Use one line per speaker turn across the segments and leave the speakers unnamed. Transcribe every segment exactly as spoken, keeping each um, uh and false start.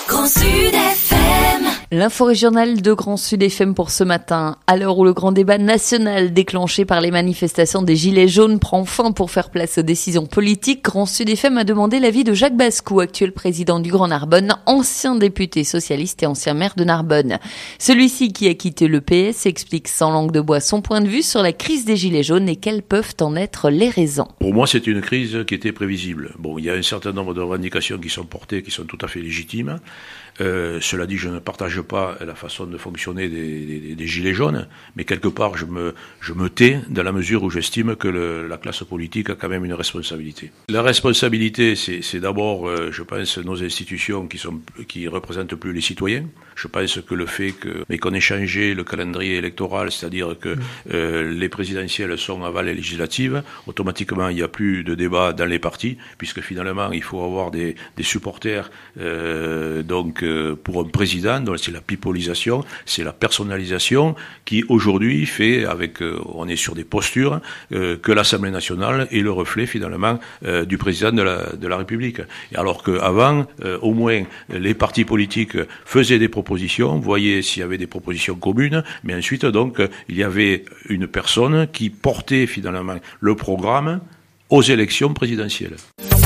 Grand Sud F M.
L'info régionale de Grand Sud F M pour ce matin. À l'heure où le grand débat national déclenché par les manifestations des Gilets jaunes prend fin pour faire place aux décisions politiques, Grand Sud F M a demandé l'avis de Jacques Bascou, actuel président du Grand Narbonne, ancien député socialiste et ancien maire de Narbonne. Celui-ci, qui a quitté le P S, explique sans langue de bois son point de vue sur la crise des Gilets jaunes et quelles peuvent en être les raisons.
Pour moi, c'est une crise qui était prévisible. Bon, il y a un certain nombre de revendications qui sont portées, qui sont tout à fait légitimes. Euh, cela dit, je ne partage pas la façon de fonctionner des, des, des Gilets jaunes, mais quelque part, je me, je me tais dans la mesure où j'estime que le, la classe politique a quand même une responsabilité. La responsabilité, c'est, c'est d'abord, euh, je pense, nos institutions qui sont, qui représentent plus les citoyens. Je pense que le fait que, mais qu'on ait changé le calendrier électoral, c'est-à-dire que euh, les présidentielles sont avant les législatives, automatiquement, il n'y a plus de débat dans les partis, puisque finalement, il faut avoir des, des supporters, euh, donc, pour un président, donc c'est la pipolisation, c'est la personnalisation qui aujourd'hui fait, avec, euh, on est sur des postures, euh, que l'Assemblée nationale est le reflet finalement euh, du président de la, de la République. Et alors qu'avant, euh, au moins, les partis politiques faisaient des propositions, voyaient s'il y avait des propositions communes, mais ensuite donc il y avait une personne qui portait finalement le programme aux élections présidentielles.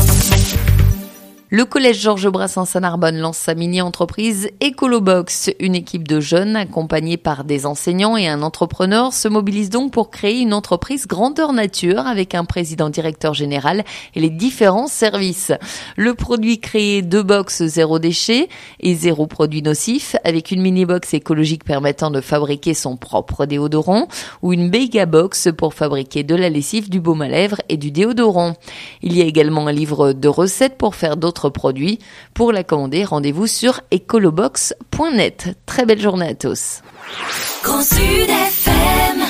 Le collège Georges Brassens à Narbonne lance sa mini-entreprise Ecolobox. Une équipe de jeunes accompagnés par des enseignants et un entrepreneur se mobilise donc pour créer une entreprise grandeur nature avec un président directeur général et les différents services. Le produit créé, deux box zéro déchet et zéro produit nocif, avec une mini-box écologique permettant de fabriquer son propre déodorant ou une Bega Box pour fabriquer de la lessive, du baume à lèvres et du déodorant. Il y a également un livre de recettes pour faire d'autres produits. Pour la commander, rendez-vous sur ecolobox point net. Très belle journée à tous.
Grand Sud F M.